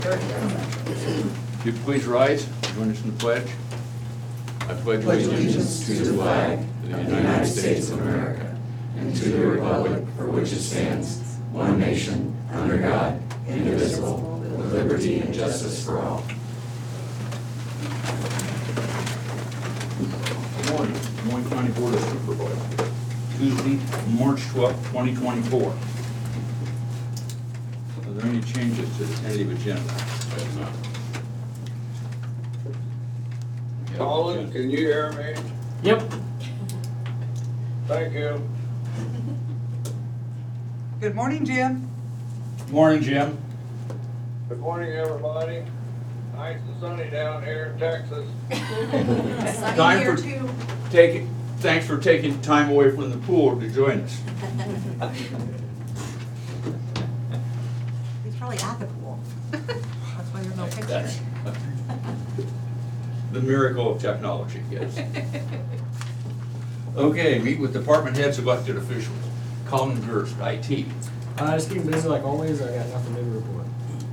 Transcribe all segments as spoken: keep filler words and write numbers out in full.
If you please rise, join us in the pledge. I pledge allegiance to the flag of the United States of America and to the republic for which it stands, one nation, under God, indivisible, with liberty and justice for all. Good morning, Des Moines County Board of Supervisors. Tuesday, March twelfth, twenty twenty-four. Are there any changes to the tentative agenda? Colin, can you hear me? Yep. Thank you. Good morning, Jim. Morning, Jim. Good morning, everybody. Nice and sunny down here in Texas. Time Sunny here for- too. Take, thanks for taking time away from the pool to join us. He's probably at the pool. That's why there's no picture. That's the miracle of technology, yes. Okay, meet with department heads, elected officials. Colin Durst, I T. Uh, just keeping busy like always. I got nothing new to report.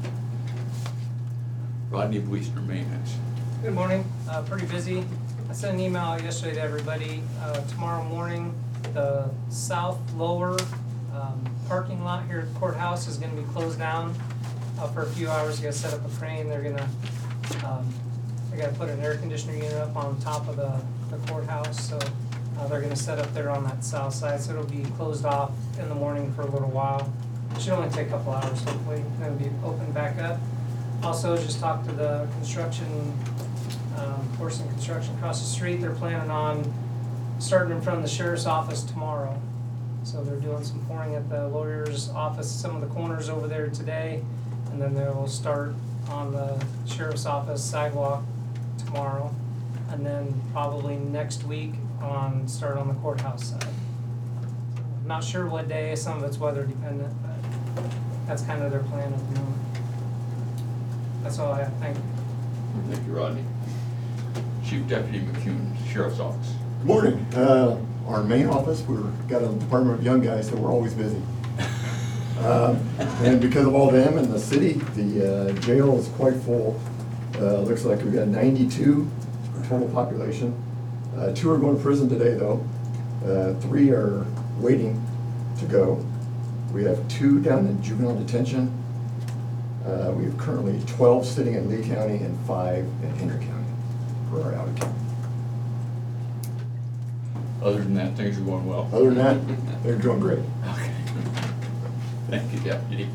Rodney Bleaster, maintenance. Good morning, uh, pretty busy. I sent an email yesterday to everybody. Uh, tomorrow morning, the south lower um, parking lot here at the courthouse is gonna be closed down uh, for a few hours. They're gonna set up a crane. They're gonna, um, they gotta put an air conditioner unit up on top of the, the courthouse. So uh, they're gonna set up there on that south side. So it'll be closed off in the morning for a little while. It should only take a couple hours hopefully, and then it'll be opened back up. Also, just talked to the construction, um, Corson Construction across the street. They're planning on starting in front of the sheriff's office tomorrow. So they're doing some pouring at the lawyer's office, some of the corners over there today, and then they'll start on the sheriff's office sidewalk tomorrow. And then probably next week on, start on the courthouse side. Not sure what day, some of it's weather dependent, but that's kind of their plan at the moment. That's all I have, thank you. Thank you, Rodney. Chief Deputy McCune, Sheriff's Office. Good morning. Uh, Our main office, we've got a department of young guys, so we're always busy. Um, And because of all them and the city, the uh, jail is quite full. Uh, Looks like we've got ninety-two total population. Uh, Two are going to prison today, though. Uh, Three are waiting to go. We have two down in juvenile detention. Uh, We have currently twelve sitting in Lee County and five in Henry County, for our out of county. Other than that, things are going well. Other than that, they're doing great. Okay. Thank you, Deputy.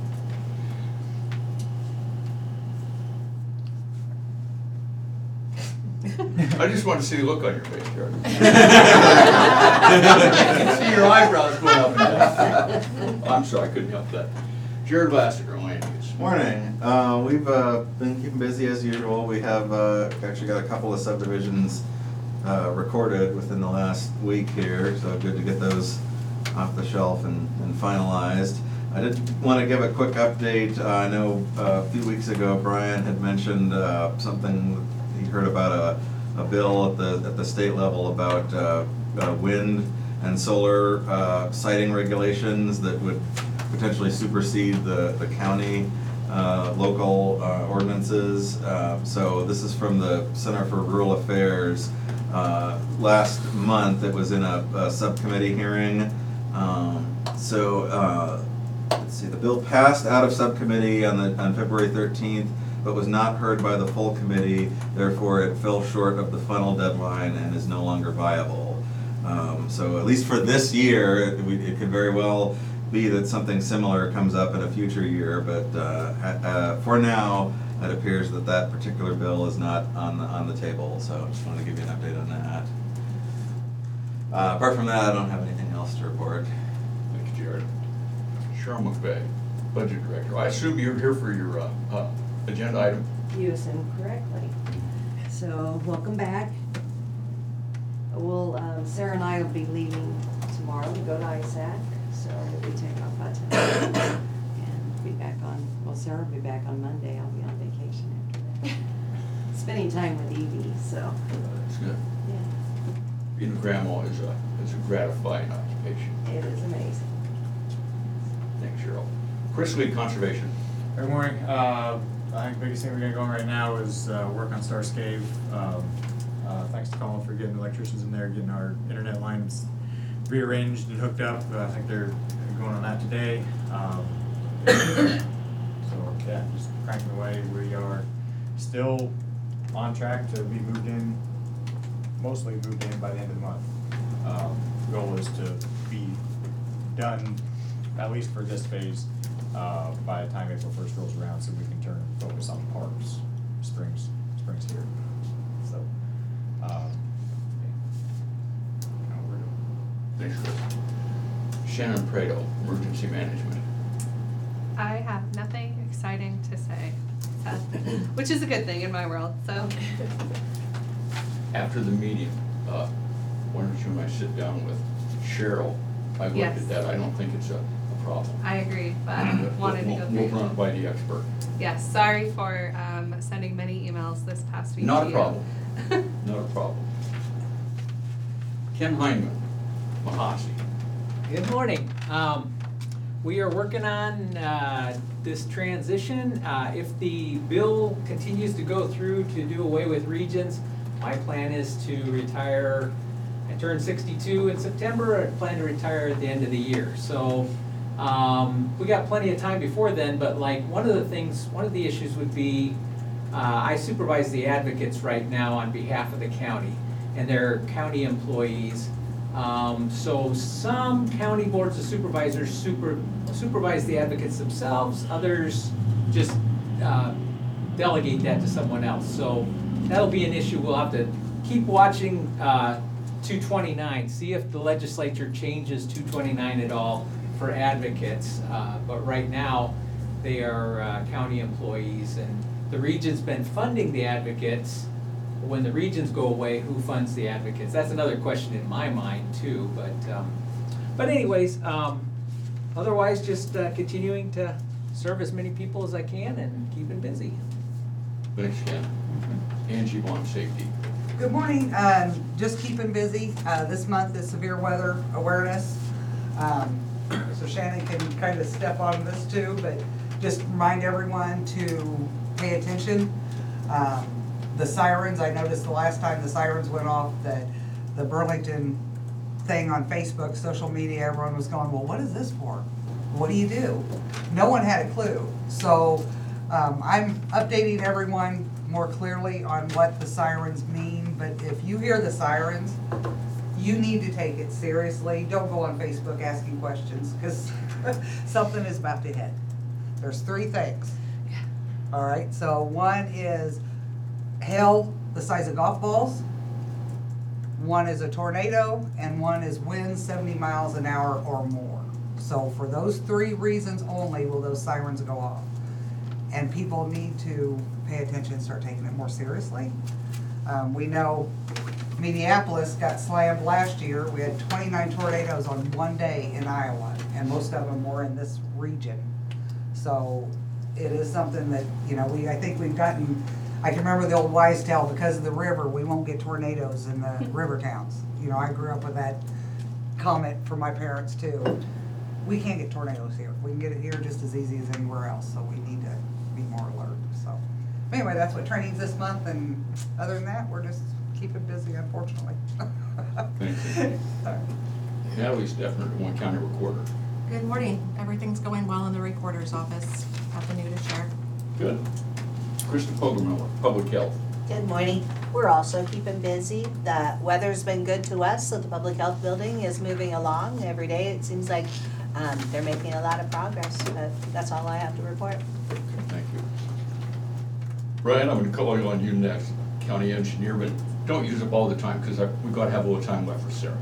I just want to see the look on your face, Jared. I can see your eyebrows going up and down. I'm sorry, I couldn't help that. Jared Lassiter, land use. Morning. Uh, we've uh, been keeping busy as usual. We have uh, actually got a couple of subdivisions uh, recorded within the last week here, so good to get those off the shelf and, and finalized. I did want to give a quick update. Uh, I know uh, a few weeks ago Brian had mentioned uh, something he heard about a, a bill at the at the state level about uh, uh, wind and solar uh, siting regulations that would potentially supersede the, the county uh, local uh, ordinances. Uh, so this is from the Center for Rural Affairs. Uh, last month it was in a, a subcommittee hearing. Um, so uh, let's see, the bill passed out of subcommittee on the on February thirteenth, but was not heard by the full committee. Therefore, it fell short of the final deadline and is no longer viable. Um, so at least for this year, it, it could very well be that something similar comes up in a future year, but uh, uh, for now, it appears that that particular bill is not on the, on the table, so I just wanted to give you an update on that. Uh, apart from that, I don't have anything else to report. Thanks, Jared. Cheryl McVeigh, Budget Director. I assume you're here for your uh, uh, agenda item? You assumed correctly. So, welcome back. We'll, um, Sarah and I will be leaving tomorrow to go to I S A C, so we'll be taking off by tonight. And be back on, well, Sarah will be back on Monday, I'll be on vacation after that. Spending time with Evie, so, That's good. yeah, Being a grandma is a, is a gratifying occupation. it is amazing. Thanks, Cheryl. Chris Lee, Conservation. Good morning. Uh, I think the biggest thing we got going right now is uh, work on Starscave. Um, uh, thanks to Colin for getting electricians in there, getting our internet lines rearranged and hooked up. Uh, I think they're going on that today. Um, so yeah, just cranking away. We are still on track to be moved in, mostly moved in by the end of the month. Um, goal is to be done, at least for this phase, uh, by the time April first rolls around, so we can turn and focus on parks, springs, springs here. So, um, you know, we're doing. Thanks, Chris. Shannon Prado, Emergency Management. I have nothing exciting to say, so, which is a good thing in my world, so. After the meeting, uh, why don't you and I sit down with Cheryl? I've looked Yes. at that, I don't think it's a, a problem. I agree, but wanted to We'll- go We'll through. run it by the expert. Yes, sorry for um, sending many emails this past week Not to a you. problem. Not a problem. Ken Heineman, Mahasi. Good morning. Um, we are working on, uh, this transition. Uh, if the bill continues to go through to do away with regions, my plan is to retire. I turned sixty-two in September. I plan to retire at the end of the year. So, um, we got plenty of time before then, but like, one of the things, one of the issues would be, uh, I supervise the advocates right now on behalf of the county, and they're county employees. Um, so some county boards of supervisors super, supervise the advocates themselves, others just, uh, delegate that to someone else. So that'll be an issue. We'll have to keep watching, uh, two twenty-nine, see if the legislature changes two twenty-nine at all for advocates. Uh, but right now, they are, uh, county employees, and the region's been funding the advocates. When the regions go away, who funds the advocates? That's another question in my mind too, but, um, but anyways, um, otherwise just, uh, continuing to serve as many people as I can and keeping busy. Thanks, Ken. Angie Vaughn, Safety. Good morning, um, just keeping busy. Uh, this month is severe weather awareness. Um, so Shannon can kind of step on this too, but just remind everyone to pay attention. Um, the sirens, I noticed the last time the sirens went off, that the Burlington thing on Facebook, social media, everyone was going, well, what is this for? What do you do? No one had a clue. So, um, I'm updating everyone more clearly on what the sirens mean, but if you hear the sirens, you need to take it seriously. Don't go on Facebook asking questions, because something is about to hit. There's three things. All right, so one is hail the size of golf balls, one is a tornado, and one is winds seventy miles an hour or more. So for those three reasons only will those sirens go off. And people need to pay attention and start taking it more seriously. Um, we know Minneapolis got slammed last year. We had twenty-nine tornadoes on one day in Iowa, and most of them were in this region. So it is something that, you know, we, I think we've gotten, I can remember the old wise tale, because of the river, we won't get tornadoes in the river towns. You know, I grew up with that comment from my parents too. We can't get tornadoes here. We can get it here just as easy as anywhere else, so we need to be more alert, so. Anyway, that's what training's this month, and other than that, we're just keeping busy, unfortunately. Thank you. Natalie Steffner, One County Recorder. Good morning. Everything's going well in the recorder's office. Nothing new to share. Good. Krista Poggemiller, Public Health. Good morning. We're also keeping busy. The weather's been good to us, so the public health building is moving along every day. It seems like um, they're making a lot of progress. But that's all I have to report. Okay, thank you. Brian, I'm gonna call you on you next, county engineer, but don't use up all the time, because we've got to have a little time left for Sarah.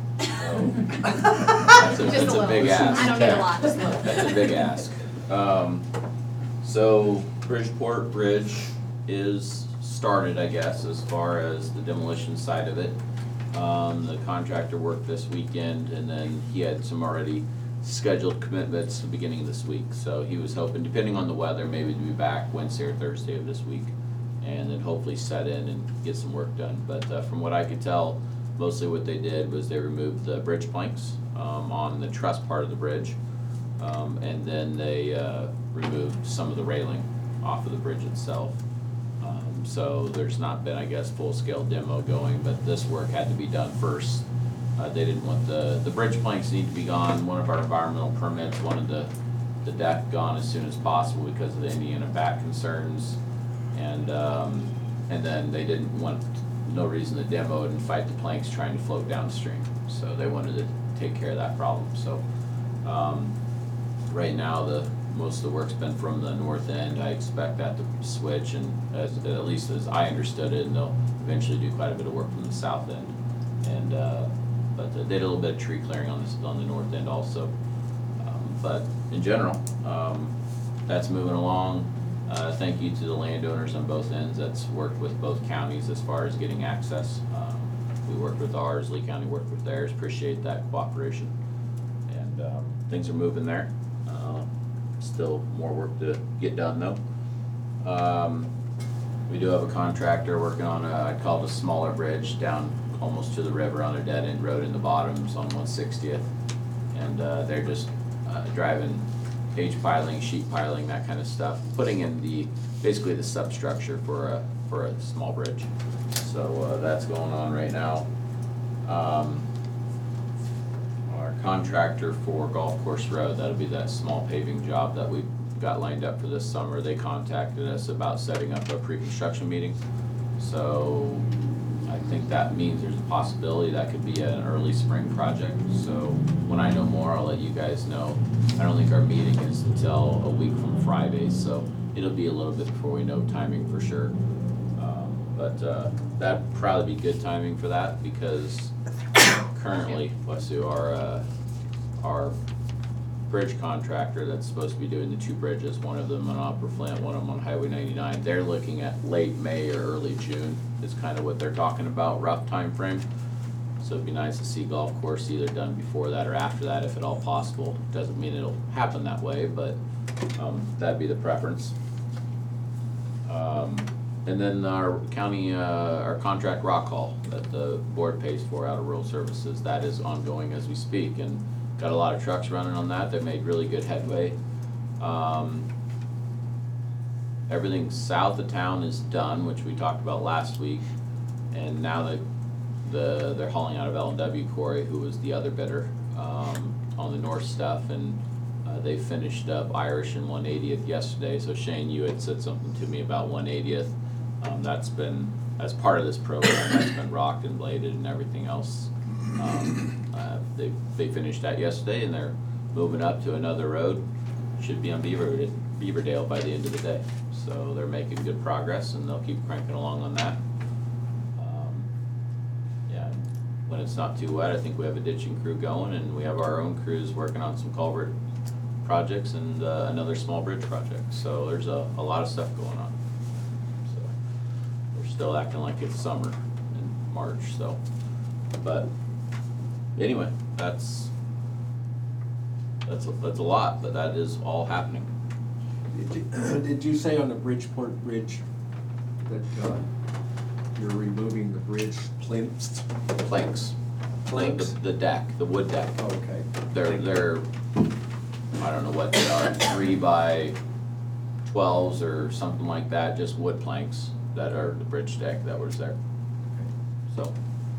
That's a, that's a big ask. I don't need a lot, just a little. That's a big ask. Um, so Bridgeport Bridge is started, I guess, as far as the demolition side of it. Um, the contractor worked this weekend, and then he had some already scheduled commitments at the beginning of this week. So he was hoping, depending on the weather, maybe to be back Wednesday or Thursday of this week, and then hopefully set in and get some work done. But uh, from what I could tell, mostly what they did was they removed the bridge planks um, on the truss part of the bridge, um, and then they uh, removed some of the railing off of the bridge itself. Um, so there's not been, I guess, full-scale demo going, but this work had to be done first. Uh, they didn't want the, the bridge planks need to be gone. One of our environmental permits wanted the, the deck gone as soon as possible because of the Indiana bat concerns. And, um, and then they didn't want, no reason to demo it and fight the planks trying to float downstream. So they wanted to take care of that problem. So, um, right now, the, most of the work's been from the north end. I expect that to switch, and as, at least as I understood it, and they'll eventually do quite a bit of work from the south end. And, uh, but they did a little bit of tree clearing on this, on the north end also. Um, but in general, um, that's moving along. Uh, thank you to the landowners on both ends that's worked with both counties as far as getting access. Um, we worked with ours, Lee County worked with theirs, appreciate that cooperation. And um, things are moving there. Uh, still more work to get done though. Um, we do have a contractor working on a, I call it a smaller bridge down almost to the river on their dead end road in the bottoms on one sixtieth. And uh, they're just uh, driving H piling, sheet piling, that kind of stuff, putting in the, basically the substructure for a, for a small bridge. So uh, that's going on right now. Um, our contractor for Golf Course Road, that'll be that small paving job that we got lined up for this summer. They contacted us about setting up a pre-construction meeting. So I think that means there's a possibility that could be an early spring project. So when I know more, I'll let you guys know. I don't think our meeting is until a week from Friday, so it'll be a little bit before we know timing for sure. Um, but uh, that'd probably be good timing for that because currently, bless you, our uh, our bridge contractor that's supposed to be doing the two bridges, one of them on Upper Flint, one of them on Highway ninety-nine, they're looking at late May or early June is kind of what they're talking about, rough time frame. So it'd be nice to see golf course either done before that or after that if at all possible. Doesn't mean it'll happen that way, but um, that'd be the preference. Um, and then our county, uh, our contract rock haul that the board pays for out of rural services, that is ongoing as we speak, and got a lot of trucks running on that. They made really good headway. Um, everything south of town is done, which we talked about last week, and now that the they're hauling out of L and W Quarry, who was the other bidder um, on the north stuff, and uh, they finished up Irish and one eightieth yesterday. So Shane, you had said something to me about one eightieth. Um, that's been, as part of this program, that's been rocked and bladed and everything else. Um, uh, they they finished that yesterday, and they're moving up to another road. Should be on Beaver Beaverdale by the end of the day. So they're making good progress, and they'll keep cranking along on that. Um, yeah, when it's not too wet, I think we have a ditching crew going, and we have our own crews working on some culvert projects and uh, another small bridge project. So there's a, a lot of stuff going on. So we're still acting like it's summer in March. So, but anyway, that's that's a, that's a lot, but that is all happening. Did you, did you say on the Bridgeport Bridge that uh, you're removing the bridge plinths? Planks. Planks? The, the deck, the wood deck. Okay. They're they're I don't know what they are, three by twelves or something like that, just wood planks that are the bridge deck that was there. So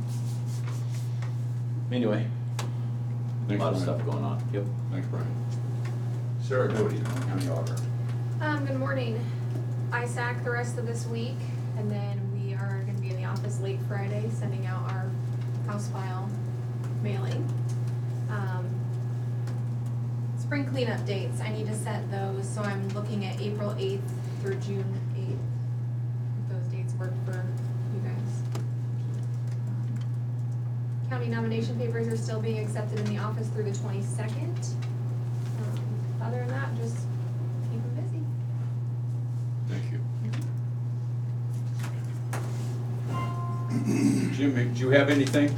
anyway, a lot of stuff going on. Yep. Thanks, Brian. Sarah Doty, County Auditor. Um, good morning. I S A C the rest of this week, and then we are gonna be in the office late Friday, sending out our house file mailing. Um, spring cleanup dates, I need to set those, so I'm looking at April eighth through June eighth. If those dates work for you guys. Um, County nomination papers are still being accepted in the office through the twenty-second. Um, other than that, just keep them busy. Thank you. Jim, do you have anything?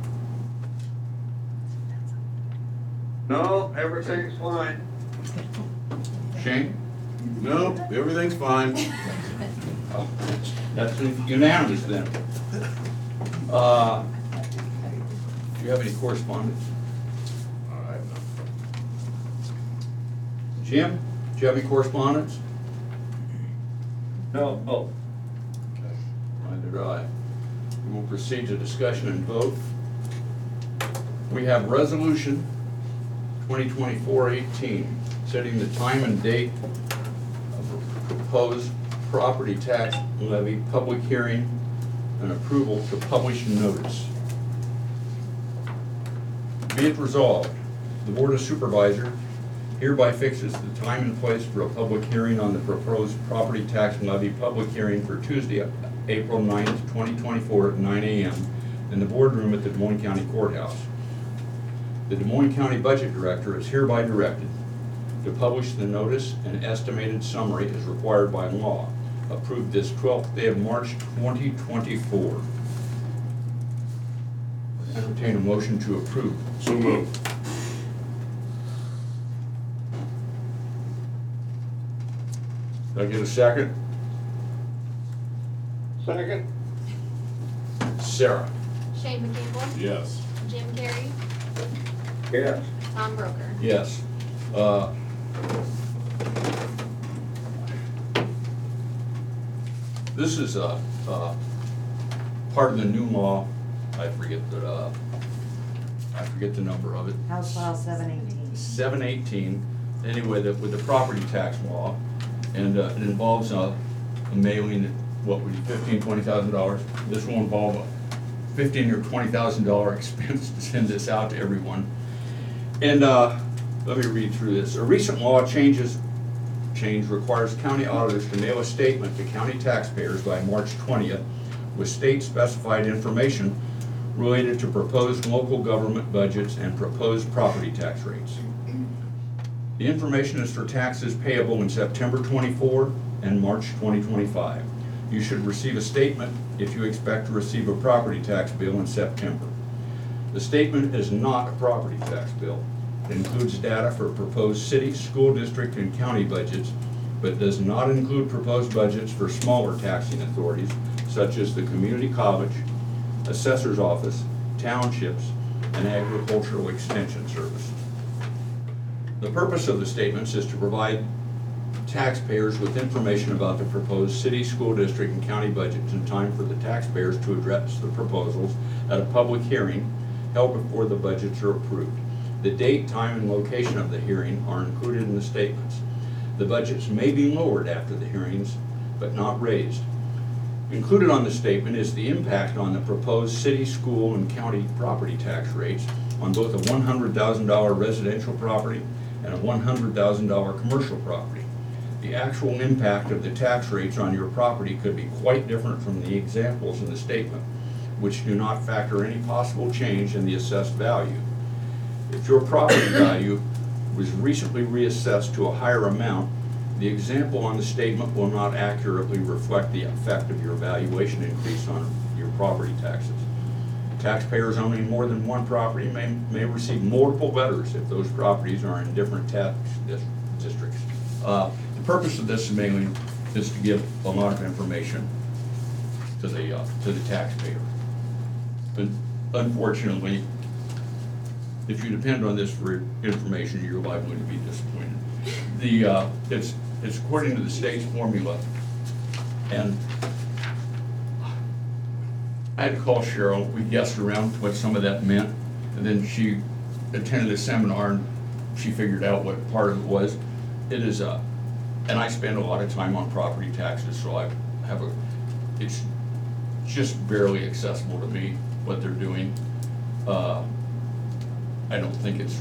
No, everything's fine. Shane? No, everything's fine. Oh, that's unanimous then. Uh, do you have any correspondence? All right. Jim, do you have any correspondence? No, oh. Okay. Neither did I. We will proceed to discussion and vote. We have resolution twenty twenty-four eighteen, setting the time and date of a proposed property tax levy public hearing and approval to publish notice. Be it resolved, the Board of Supervisors hereby fixes the time and place for a public hearing on the proposed property tax levy public hearing for Tuesday, April ninth, twenty twenty-four at nine A M in the boardroom at the Des Moines County Courthouse. The Des Moines County Budget Director is hereby directed to publish the notice and estimated summary as required by law. Approved this twelfth day of March twenty twenty-four. Entertain a motion to approve. So moved. Did I get a second? Second? Sarah? Shane McCampbell. Yes. Jim Carrey. Yes. Tom Broker. Yes. Uh, This is a, uh, part of the new law. I forget the, uh, I forget the number of it. House File seven eighteen. seven eighteen, anyway, that with the property tax law, and uh, it involves a, a mailing, what would be fifteen, twenty thousand dollars. This will involve a fifteen or twenty thousand dollar expense to send this out to everyone. And uh, let me read through this. A recent law changes change requires county auditors to mail a statement to county taxpayers by March twentieth with state-specified information related to proposed local government budgets and proposed property tax rates. The information is for taxes payable in September twenty-four and March twenty twenty-five. You should receive a statement if you expect to receive a property tax bill in September. The statement is not a property tax bill. It includes data for proposed city, school district, and county budgets, but does not include proposed budgets for smaller taxing authorities, such as the community college, assessor's office, townships, and agricultural extension service. The purpose of the statements is to provide taxpayers with information about the proposed city, school district, and county budgets in time for the taxpayers to address the proposals at a public hearing held before the budgets are approved. The date, time, and location of the hearing are included in the statements. The budgets may be lowered after the hearings, but not raised. Included on the statement is the impact on the proposed city, school, and county property tax rates on both a one hundred thousand dollar residential property and a one hundred thousand dollar commercial property. The actual impact of the tax rates on your property could be quite different from the examples in the statement, which do not factor any possible change in the assessed value. If your property value was recently reassessed to a higher amount, the example on the statement will not accurately reflect the effect of your valuation increase on your property taxes. Taxpayers owning more than one property may, may receive multiple letters if those properties are in different tax dis districts. Uh, the purpose of this mailing is to give a lot of information to the, uh, to the taxpayer. But unfortunately, if you depend on this for information, you're likely to be disappointed. The, uh, it's, it's according to the state's formula. And I had to call Cheryl. We guessed around what some of that meant. And then she attended a seminar and she figured out what part of it was. It is a, and I spend a lot of time on property taxes, so I have a, it's just barely accessible to me what they're doing. Uh, I don't think it's,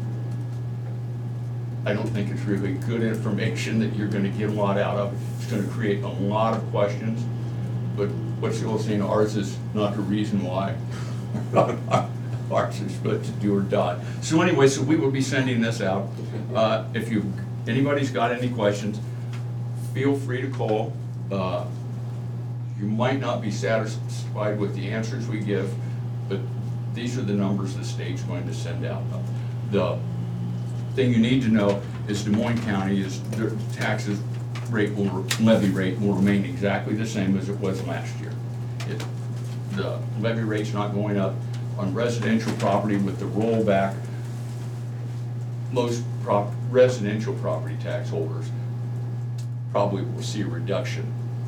I don't think it's really good information that you're gonna get a lot out of. It's gonna create a lot of questions, but what you'll see in ours is not the reason why. Ours is but to do or die. So anyway, so we will be sending this out. Uh, if you, anybody's got any questions, feel free to call. Uh, you might not be satisfied with the answers we give, but these are the numbers the state's going to send out. The thing you need to know is Des Moines County is, their taxes rate will, levy rate will remain exactly the same as it was last year. It, the levy rate's not going up. On residential property with the rollback, most prop, residential property tax holders probably will see a reduction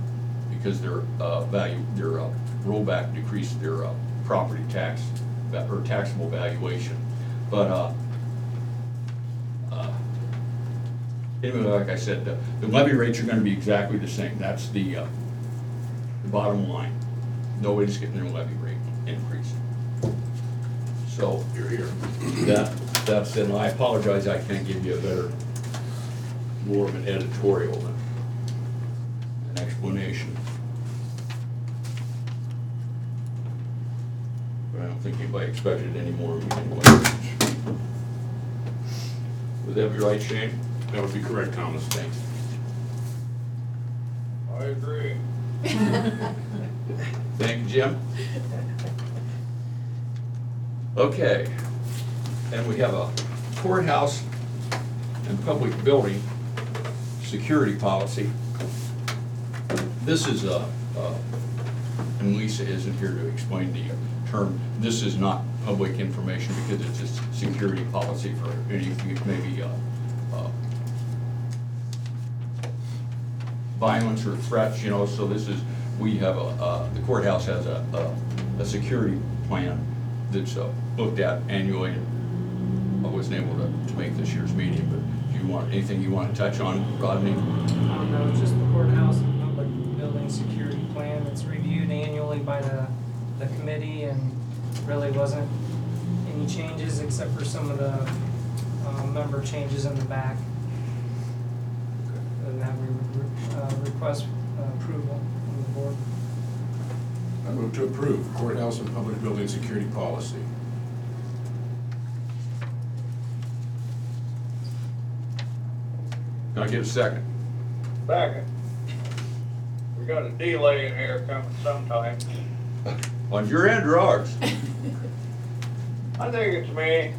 because their, uh, value, their, uh, rollback decreased their, uh, property tax, va- or taxable valuation. But, uh, uh, anyway, like I said, the, the levy rates are gonna be exactly the same. That's the, uh, the bottom line. Nobody's getting their levy rate increase. So, You're here. that, that said, and I apologize, I can't give you a better, more of an editorial than an explanation. But I don't think anybody expected any more of me anyway. Would that be right, Shane? That would be correct, Thomas. Thanks. I agree. Thank you, Jim. Okay, and we have a courthouse and public building security policy. This is a, uh, and Lisa isn't here to explain the term, this is not public information because it's a security policy for any, maybe, uh, uh, violence or threats, you know, so this is, we have a, uh, the courthouse has a, a, a security plan that's uh, looked at annually, and I wasn't able to, to make this year's meeting, but if you want, anything you want to touch on, Rodney? Um, no, it's just the courthouse and public building security plan. It's reviewed annually by the, the committee, and really wasn't any changes except for some of the, uh, member changes in the back. And that we would, uh, request uh, approval from the board. I move to approve courthouse and public building security policy. Can I get a second? Second. We got a delay in here coming sometime. On your end or ours? I think it's me.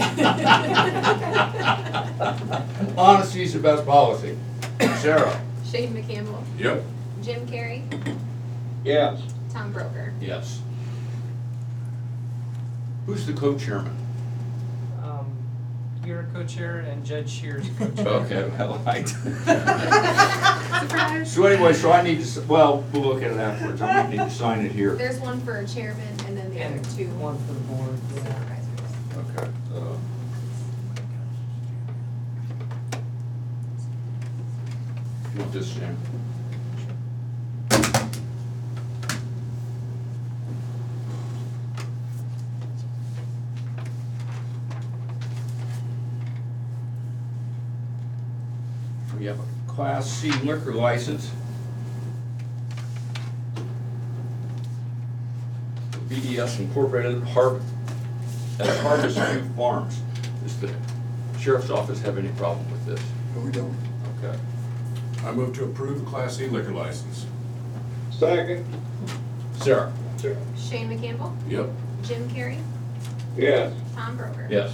Honesty's the best policy. Sarah? Shane McCampbell, Yep. Jim Carrey, Yes. Tom Broker. Yes. Who's the co-chairman? Um, you're a co-chair and Judge Shears a co-chair. Okay, well, I. Surprise. So anyway, so I need to, s- well, we'll look at it afterwards. I need to sign it here. There's one for a chairman and then the And other two. one for the board, yeah. Supervisors. Okay. uh, You want this, Sam? We have a Class C liquor license. B D S Incorporated Har- at Harvest View Farms. Does the sheriff's office have any problem with this? No, we don't. Okay. I move to approve the Class C liquor license. Second. Sarah? Shane McCampbell, Yep. Jim Carrey, Yes. Tom Broker. Yes.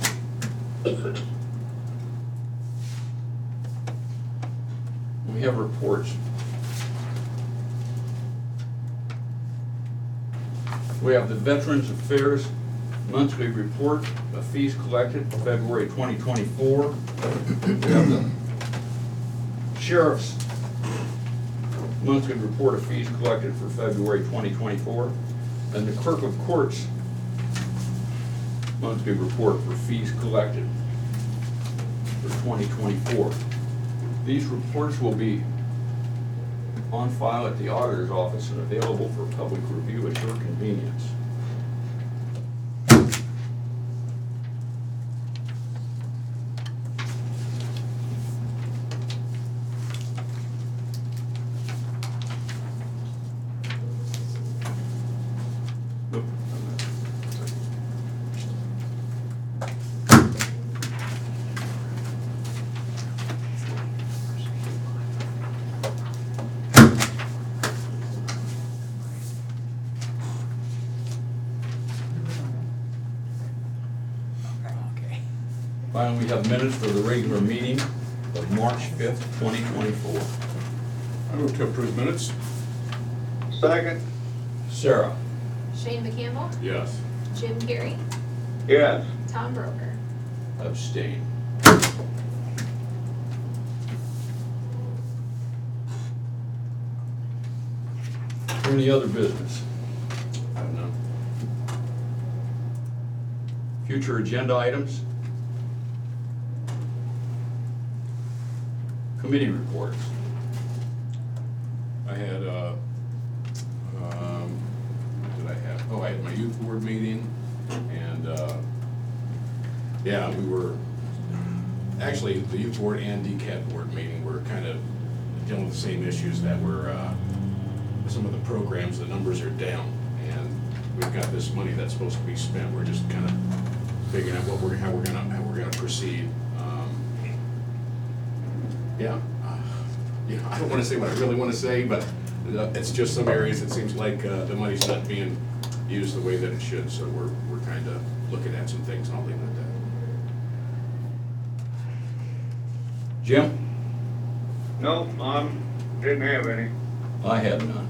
We have reports. We have the Veterans Affairs Monthly Report of fees collected for February twenty twenty-four. We have the Sheriff's Monthly Report of fees collected for February twenty twenty-four. And the Clerk of Courts Monthly Report for fees collected for twenty twenty-four. These reports will be on file at the auditor's office and available for public review at your convenience. Finally, we have minutes for the regular meeting of March fifth, twenty twenty-four. I move to approve minutes. Second. Sarah? Shane McCampbell, Yes. Jim Carrey, Yes. Tom Broker. Abstain. there any other business? I don't know. Future agenda items? Committee reports. I had, uh, um, what did I have? Oh, I had my youth board meeting, and, uh, yeah, we were, actually, the youth board and D C A T board meeting were kind of dealing with the same issues that were, uh, some of the programs, the numbers are down, and we've got this money that's supposed to be spent, we're just kind of figuring out what we're, how we're gonna, how we're gonna proceed. Um, Yeah, uh, you know, I don't wanna say what I really wanna say, but uh, it's just some areas, it seems like, uh, the money's not being used the way that it should, so we're, we're kinda looking at some things, and I'll leave it at that. Jim? No, I didn't have any. I had none.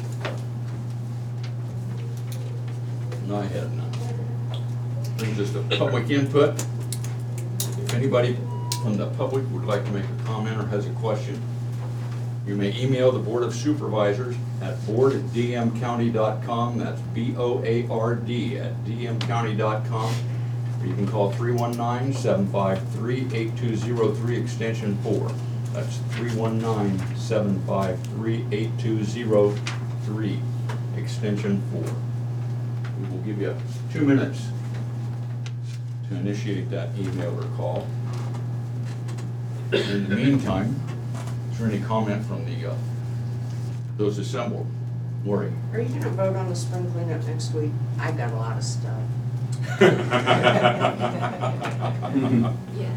And I had none. Brings us to public input. If anybody from the public would like to make a comment or has a question, you may email the Board of Supervisors at board at d m county dot com. That's B O A R D at d m county dot com. Or you can call three one nine, seven five three, eight two zero three, extension four. That's three one nine, seven five three, eight two zero three, extension four. We will give you two minutes to initiate that email or call. In the meantime, is there any comment from the, uh, those assembled? Lori? Are you gonna vote on the spring cleanup next week? I've got a lot of stuff. Yes.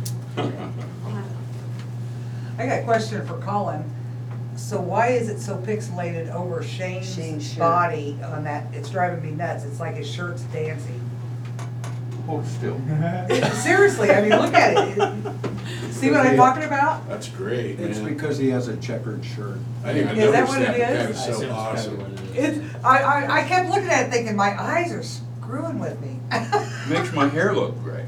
I got a question for Colin. So why is it so pixelated over Shane's Shane's shirt. body on that? It's driving me nuts. It's like his shirt's dancing. Hold still. Seriously, I mean, look at it. See what I'm talking about? That's great, man. It's because he has a checkered shirt. I didn't even Is that notice what it that. That is? is so awesome. It's, I, I, I kept looking at it thinking, my eyes are screwing with me. Makes my hair look gray.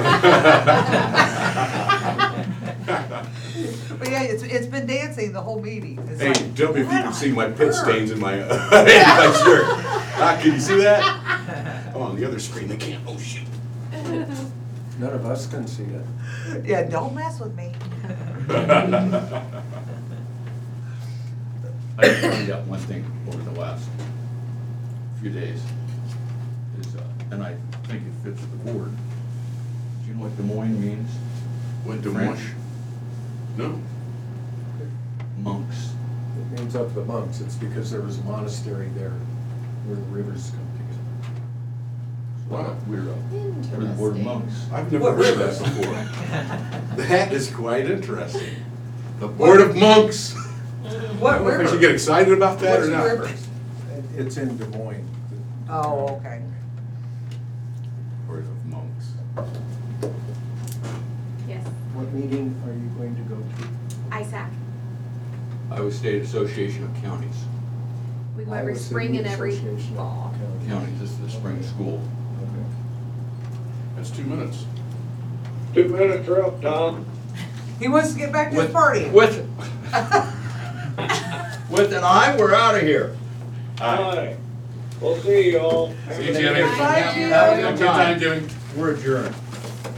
But yeah, it's, it's been dancing the whole meeting. It's Hey, like, tell me if you what can see my on pit earth? stains in my, in my shirt. Ah, can you see that? Oh, on the other screen, they can't. Oh, shoot. None of us can see it. Yeah, don't mess with me. I did find out one thing over the last few days, is, uh, and I think it fits the board. Do you know what Des Moines means? What, Des French? Moines? No. Monks. It means of the monks. It's because there was a monastery there where the rivers come together. Wow, weirdo. Or the word monks. I've never What heard river? that before. That is quite interesting. The Board of Monks. What I don't know if I river? should get excited about that What's or the not. river? It's in Des Moines. Oh, okay. Board of Monks. Yes. What meeting are you going to go to? I S A C. Iowa State Association of Counties. We go every Iowa spring City and every Association of fall. Counties. Counties, this is the spring school. Okay. That's two minutes. Two minutes are up, Tom. He wants to get back to his With- party. With, with an eye, we're out of here. Aye. We'll see you all. See you, Jimmy. Bye, Jimmy. Have a good Good time, time. Jimmy. We're adjourned.